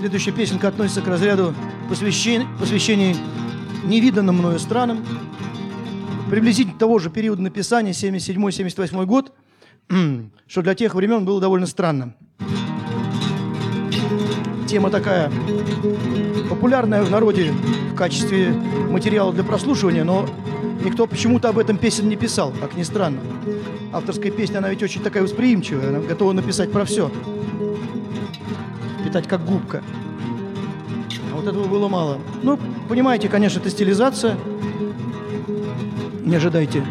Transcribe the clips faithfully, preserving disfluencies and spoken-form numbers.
Следующая песенка относится к разряду посвящений, посвящений невиданным мною странам. Приблизительно того же периода написания, семьдесят седьмой — семьдесят восьмой год, что для тех времен было довольно странно. Тема такая, популярная в народе в качестве материала для прослушивания, но никто почему-то об этом песен не писал, как ни странно. Авторская песня, она ведь очень такая восприимчивая, она готова написать про все. Питать как губка. А вот этого было мало. Ну, понимаете, конечно, это стилизация. Не ожидайте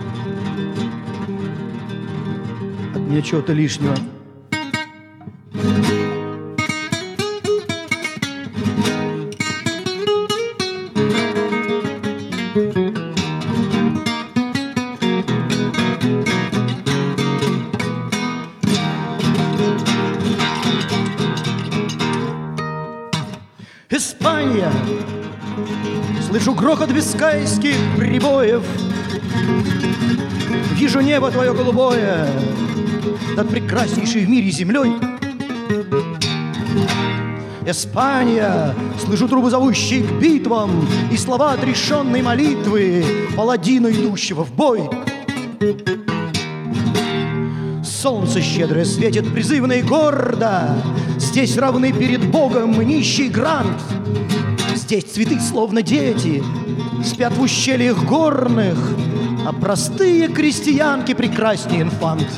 от меня чего-то лишнего. Испания, слышу грохот бискайских прибоев, вижу небо твое голубое над прекраснейшей в мире землей. Испания, слышу трубы, зовущие к битвам, и слова отрешенной молитвы паладина, идущего в бой. Солнце щедрое светит призывно и гордо. Здесь равны перед Богом нищий грант. Здесь цветы, словно дети, спят в ущельях горных, а простые крестьянки прекраснее инфант.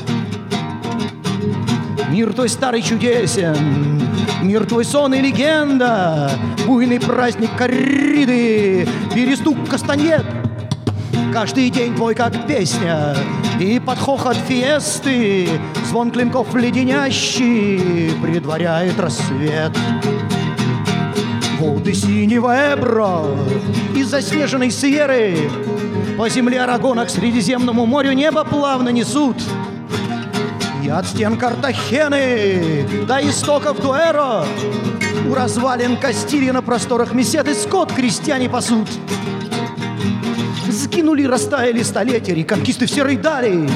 Мир твой старый чудесен, мир твой сон и легенда, буйный праздник корриды, перестук кастаньет. Каждый день твой как песня, и под хохот фиесты звон клинков леденящий предваряет рассвет. Воды синего Эбро из заснеженной Сьерры по земле Арагона к Средиземному морю небо плавно несут. И от стен Картахены до истоков Дуэро у развалин Кастилии на просторах Месеты скот крестьяне пасут. Закинули, растаяли столетия реконкисты в серой дали,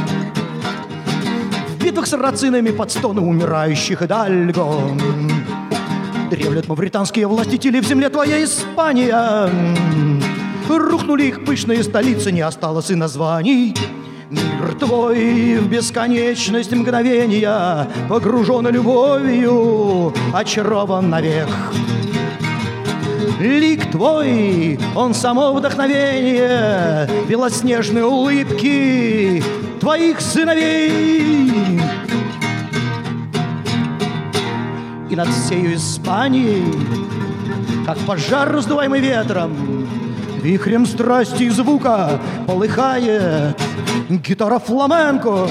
в битвах с сарацинами под стоны умирающих Идальго. Древлят мавританские властители в земле твоя Испания. Рухнули их пышные столицы, не осталось и названий. Мир твой в бесконечность мгновения погружен любовью, очарован навек. Лик твой, он само вдохновение белоснежной улыбки твоих сыновей. И над всею Испанией, как пожар, раздуваемый ветром, вихрем страсти и звука полыхает гитара фламенко.